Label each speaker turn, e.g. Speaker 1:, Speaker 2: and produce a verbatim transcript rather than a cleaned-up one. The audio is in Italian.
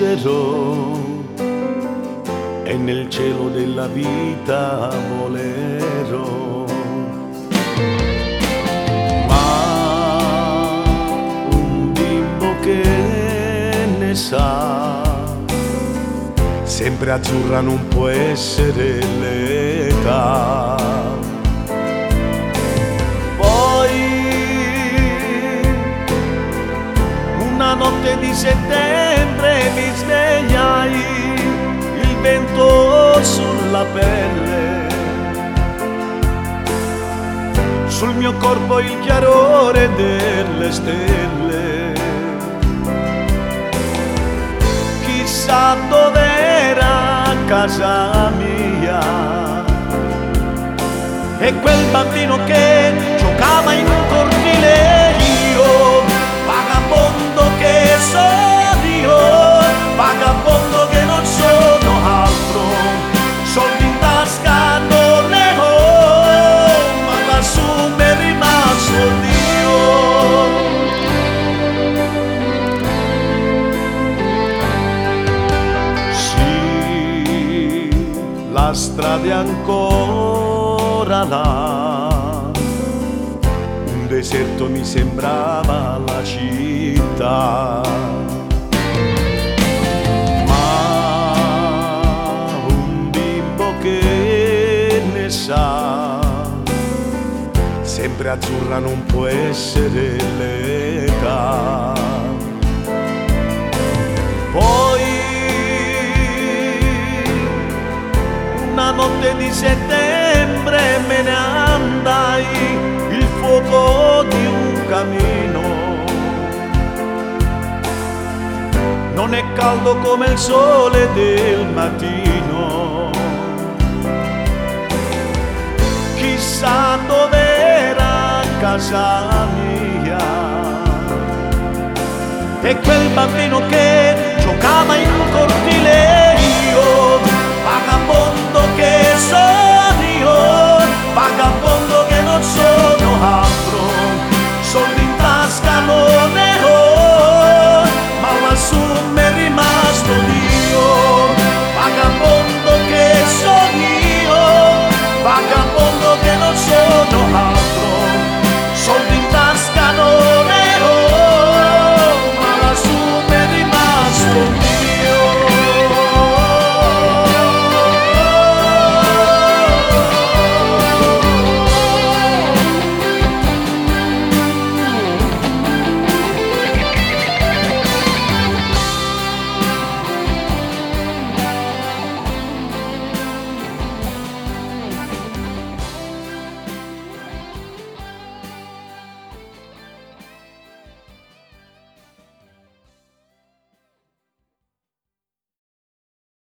Speaker 1: crescerò e nel cielo della vita volerò. Ma un bimbo che ne sa, sempre azzurra non può essere l'età. Una notte di settembre mi svegliai, il vento sulla pelle, sul mio corpo il chiarore delle stelle. Chissà dov'era casa mia e quel bambino che giocava in un cortile. Io vagabondo che sono io, vagabondo che non sono altro, soldi in tasca non ne ho, ma lassù mi è rimasto Dio. Sì, la strada è ancora là, un deserto mi sembrava la città, ma un bimbo che ne sa, sempre azzurra non può essere l'età. Poi una notte di settembre me ne andai, il fuoco di un camino non è caldo come il sole del mattino. Chissà dov'era casa mia e quel bambino che giocava in un cortile.